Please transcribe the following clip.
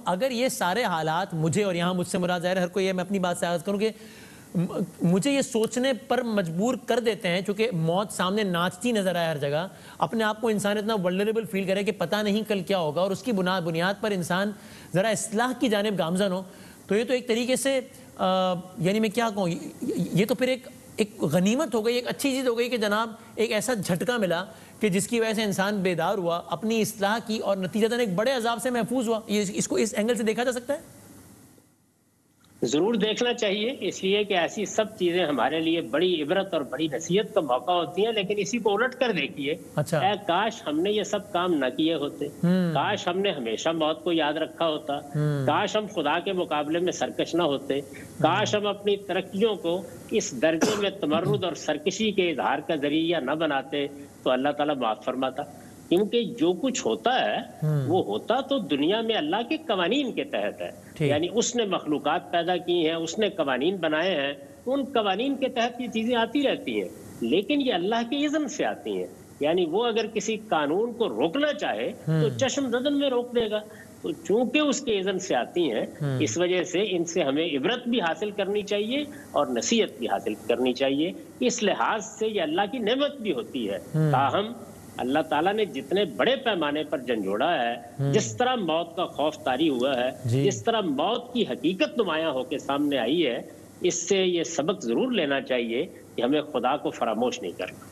اگر یہ سارے حالات مجھے، اور یہاں مجھ سے مراد ظاہر ہر کوئی ہے، میں اپنی بات سے آغاز کروں کہ مجھے یہ سوچنے پر مجبور کر دیتے ہیں، چونکہ موت سامنے ناچتی نظر آئے ہر جگہ، اپنے آپ کو انسان اتنا ولنریبل فیل کرے کہ پتہ نہیں کل کیا ہوگا، اور اس کی بنیاد پر انسان ذرا اصلاح کی جانب گامزن ہو، تو یہ تو ایک طریقے سے یعنی میں کیا کہوں، یہ تو پھر ایک غنیمت ہو گئی، ایک اچھی چیز ہو گئی کہ جناب ایک ایسا جھٹکا ملا کہ جس کی وجہ سے انسان بیدار ہوا، اپنی اصلاح کی، اور نتیجتاً ایک بڑے عذاب سے محفوظ ہوا۔ اس کو اس اینگل سے دیکھا جا سکتا ہے؟ ضرور دیکھنا چاہیے، اس لیے کہ ایسی سب چیزیں ہمارے لیے بڑی عبرت اور بڑی نصیحت کا موقع ہوتی ہیں، لیکن اسی کو الٹ کر دیکھیے، اے کاش ہم نے یہ سب کام نہ کیے ہوتے، کاش ہم نے ہمیشہ موت کو یاد رکھا ہوتا، کاش ہم خدا کے مقابلے میں سرکش نہ ہوتے، کاش ہم اپنی ترقیوں کو اس درجے میں تمرد اور سرکشی کے اظہار کا ذریعہ نہ بناتے تو اللہ تعالیٰ معاف فرماتا۔ کیونکہ جو کچھ ہوتا ہے وہ ہوتا تو دنیا میں اللہ کے قوانین کے تحت ہے، یعنی اس نے مخلوقات پیدا کی ہیں، اس نے قوانین بنائے ہیں، ان قوانین کے تحت یہ چیزیں آتی رہتی ہیں، لیکن یہ اللہ کے اذن سے آتی ہیں، یعنی وہ اگر کسی قانون کو روکنا چاہے تو چشم زدن میں روک دے گا، تو چونکہ اس کے اذن سے آتی ہیں، اس وجہ سے ان سے ہمیں عبرت بھی حاصل کرنی چاہیے اور نصیحت بھی حاصل کرنی چاہیے۔ اس لحاظ سے یہ اللہ کی نعمت بھی ہوتی ہے، تاہم اللہ تعالیٰ نے جتنے بڑے پیمانے پر جھنجھوڑا ہے، جس طرح موت کا خوف طاری ہوا ہے، جس طرح موت کی حقیقت نمایاں ہو کے سامنے آئی ہے، اس سے یہ سبق ضرور لینا چاہیے کہ ہمیں خدا کو فراموش نہیں کرنا۔